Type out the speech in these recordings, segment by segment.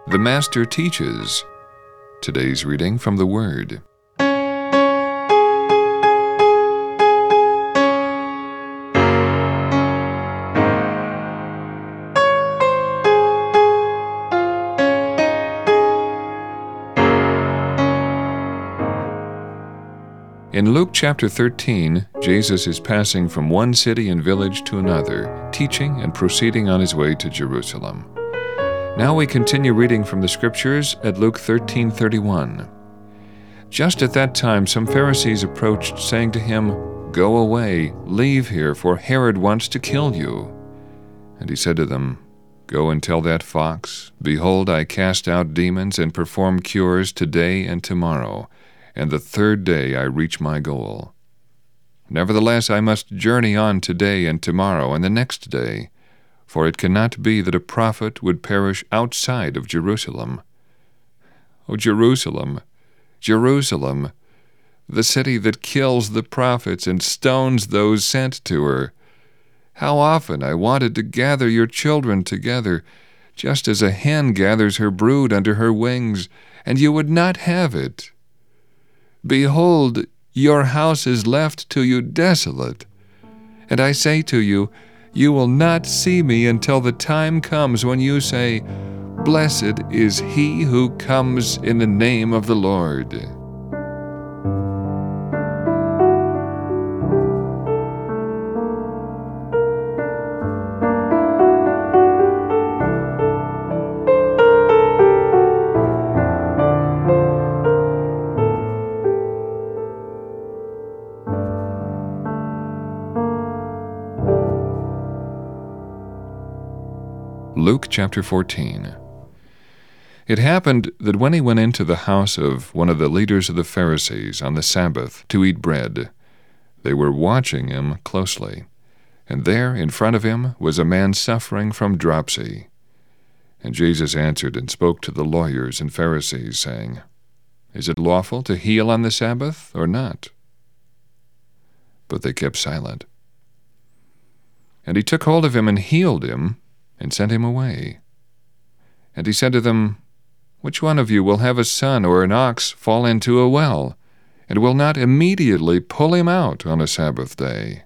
The Master teaches. Today's reading from the Word. In Luke chapter 13, Jesus is passing from one city and village to another, teaching and proceeding on his way to Jerusalem. Now we continue reading from the Scriptures at Luke 13:31. Just at that time some Pharisees approached, saying to him, "Go away, leave here, for Herod wants to kill you." And he said to them, "Go and tell that fox, Behold, I cast out demons and perform cures today and tomorrow, and the third day I reach my goal. Nevertheless, I must journey on today and tomorrow and the next day, for it cannot be that a prophet would perish outside of Jerusalem. O Jerusalem, Jerusalem, the city that kills the prophets and stones those sent to her. How often I wanted to gather your children together, just as a hen gathers her brood under her wings, and you would not have it. Behold, your house is left to you desolate. And I say to you, you will not see me until the time comes when you say, Blessed is he who comes in the name of the Lord." Luke chapter 14. It happened that when he went into the house of one of the leaders of the Pharisees on the Sabbath to eat bread, they were watching him closely. And there in front of him was a man suffering from dropsy. And Jesus answered and spoke to the lawyers and Pharisees, saying, Is it lawful to heal on the Sabbath or not? But they kept silent. And he took hold of him and healed him, and sent him away. And he said to them, Which one of you will have a son or an ox fall into a well, and will not immediately pull him out on a Sabbath day?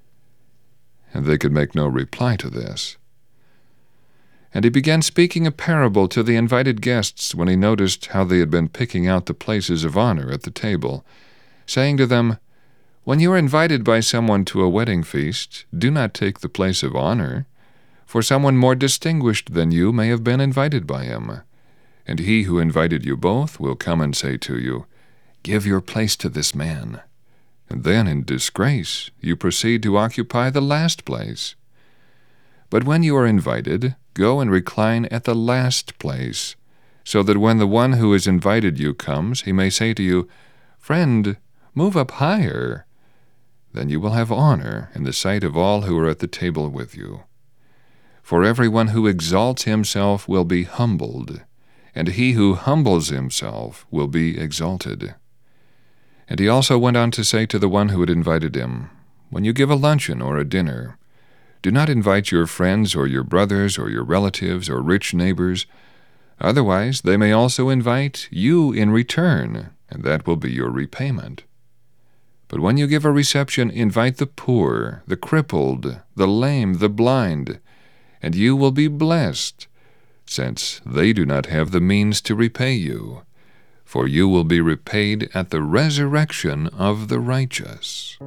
And they could make no reply to this. And he began speaking a parable to the invited guests when he noticed how they had been picking out the places of honor at the table, saying to them, When you are invited by someone to a wedding feast, do not take the place of honor, for someone more distinguished than you may have been invited by him. And he who invited you both will come and say to you, Give your place to this man. And then in disgrace you proceed to occupy the last place. But when you are invited, go and recline at the last place, so that when the one who has invited you comes, he may say to you, Friend, move up higher. Then you will have honor in the sight of all who are at the table with you. For everyone who exalts himself will be humbled, and he who humbles himself will be exalted. And he also went on to say to the one who had invited him, When you give a luncheon or a dinner, do not invite your friends or your brothers or your relatives or rich neighbors. Otherwise they may also invite you in return, and that will be your repayment. But when you give a reception, invite the poor, the crippled, the lame, the blind, and you will be blessed, since they do not have the means to repay you, for you will be repaid at the resurrection of the righteous.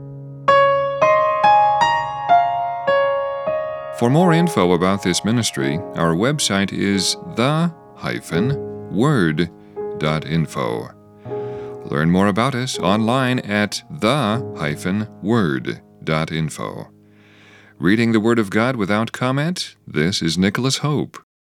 For more info about this ministry, our website is the-word.info. Learn more about us online at the-word.info. Reading the Word of God without comment, this is Nicholas Hope.